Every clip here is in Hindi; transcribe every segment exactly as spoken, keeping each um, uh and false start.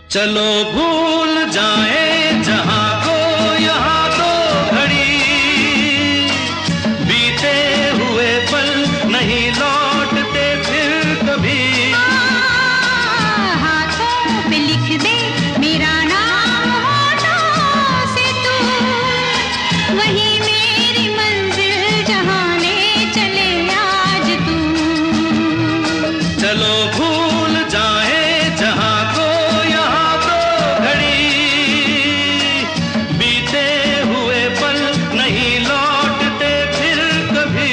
चलो भूल जाएं जहां को यहाँ तो घड़ी, बीते हुए पल नहीं लौटते फिर कभी। हाथों पे लिख दे मेरा नाम होठों से तू, वही मेरी मंजिल जहां ले चले आज तू। चलो भूल जाएं जहां को यहाँ तो घड़ी, बीते हुए पल नहीं लौटते फिर कभी।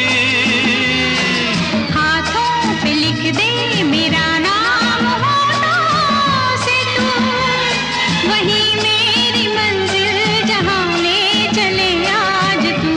हाथों पे लिख दे मेरा नाम होठों से तू, वही मेरी मंजिल जहां ले चले आज तू।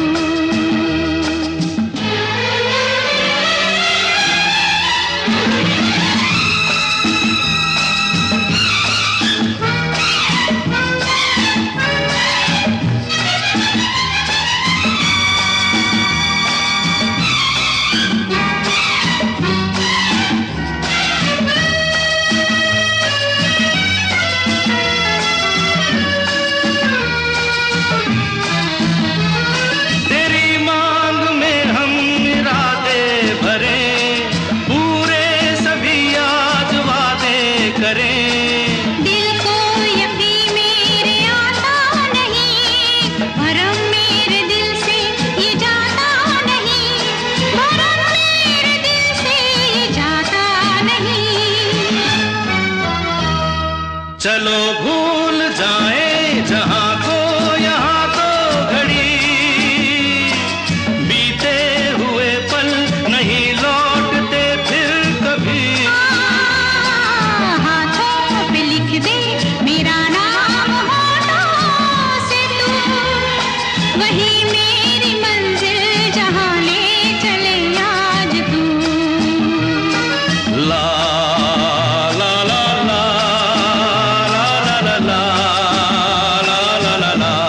तेरी मांग में हम इरादे भरे, पूरे सभी आज वादे करें। दिल को यकीन मेरे आता नहीं, भरम मेरे दिल से ये जाता नहीं, भरम मेरे दिल से ये जाता नहीं। चलो भूल जाएं जहां को यहाँ तो घड़ी, बीते हुए पल नहीं लौटते फिर कभी। हाथों पे लिख दे मेरा नाम होठों से तू, वही मेरी मंजिल जहां ले चले आज तू। ला ला ला ला ला ला ला ला ला ला ला।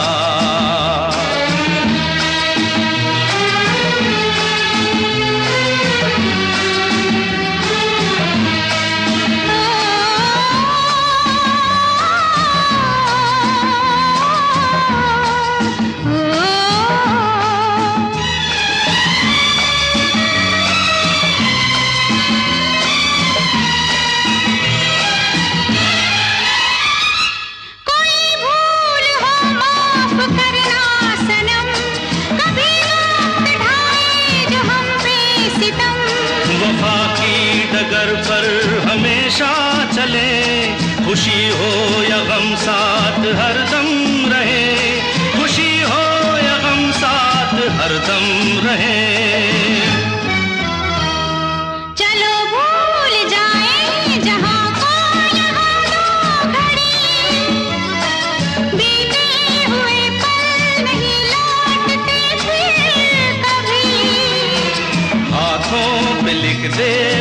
कोई भूल हो माफ करना सनम, कभी वक्त ढाए जो हम पे सितम। वफा की डगर पर हमेशा चले, खुशी हो या गम साथ हरदम रहे, खुशी हो या गम साथ हरदम रहे। चलो भूल जाएं जहां को यहाँ तो घड़ी, बीते हुए पल नहीं लौटते फिर कभी। हाथों पे लिख दे